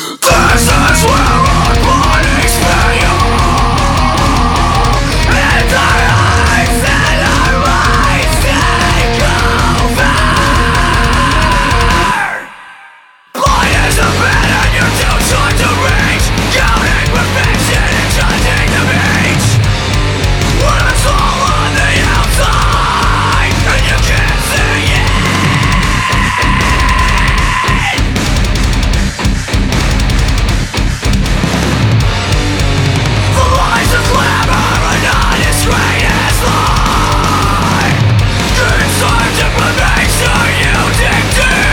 This is where our bodies fail, and our eyes and our minds take over. Blind as a man and you're too short to reach, counting perfection and judging the beach. When it's all on the outside and you can't see it. The lies of glamour are not as great as life. Inside information you dig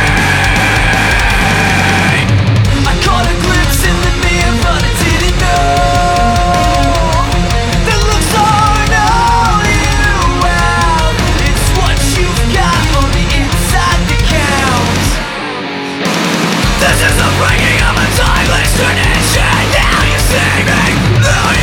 deep. I caught a glimpse in the mirror but I didn't know. The looks aren't all you have. It's what you've got on the inside that counts. This is the breaking of a timeless tradition. Now you see me, now you